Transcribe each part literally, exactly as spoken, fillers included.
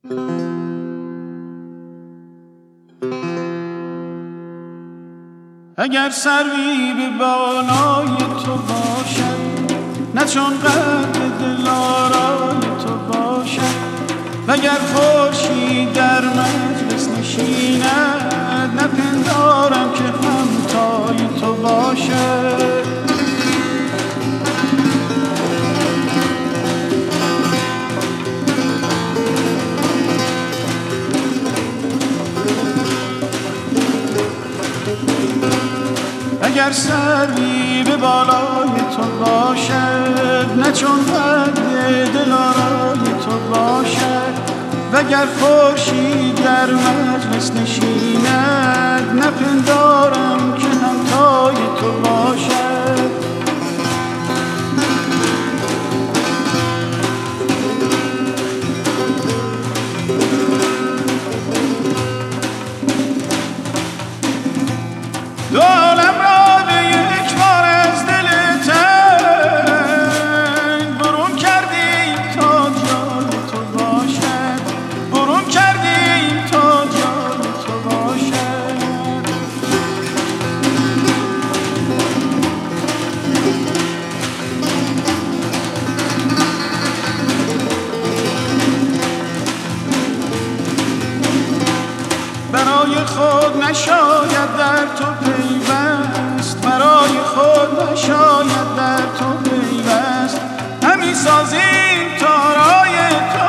اگر سروی به بالای تو باشد، نه چون قد دلارای تو باشد، وگر خورشید در مجلس نشیند، نپندارم که همتای تو باشد. اگر سروی به بالای تو باشد، نه چون قد دلارای تو باشد، وگر خورشید در مجلس نشیند، نپندارم که همتای تو باشد. دو عالم را به یک بار از دل تنگ برون کردیم تا جای تو باشد، برون کردیم تا جای تو باشد. برای خود نشاید در تو پیوست، برای خود نشاید در تو پیوست، همین سازیم تا رای تو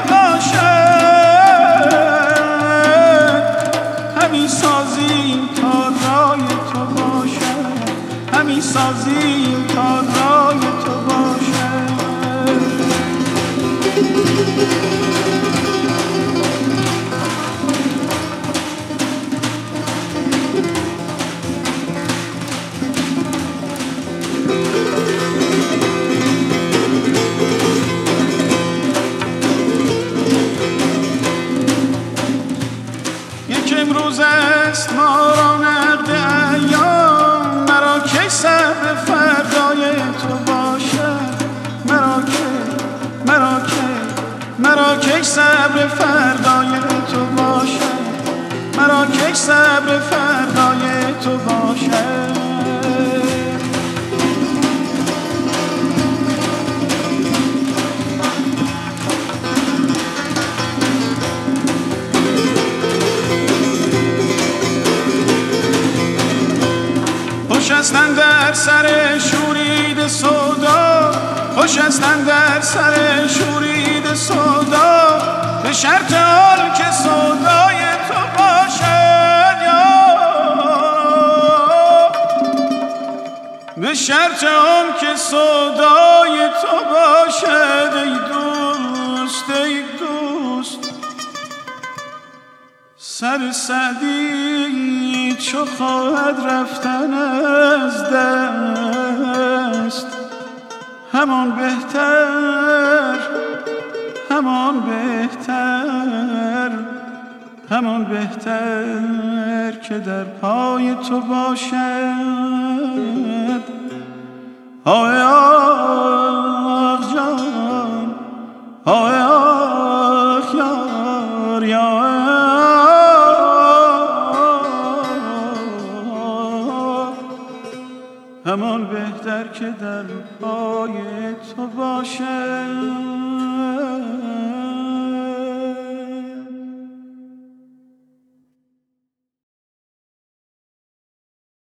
باشد، همین سازیم تا رای تو باشد، همین سازیم تا رای تو باشد. امروز است ما را نقد ایام، مرا کی صبر فردای تو باشد، مرا کی مرا کی مرا کی صبر فردای تو باشد، مرا کی صبر فردای تو باشد. خوش هستن در سر شورید سودا، خوش هستن در سر شورید سودا، به شرط حال که سودای تو باشد، یا به شرط حال که سودای تو باشد. ای دوست ای دوست سر سعدی چو خواهد رفتن از دست، همان بهتر همان بهتر همان بهتر که در پای تو باشد. آه آه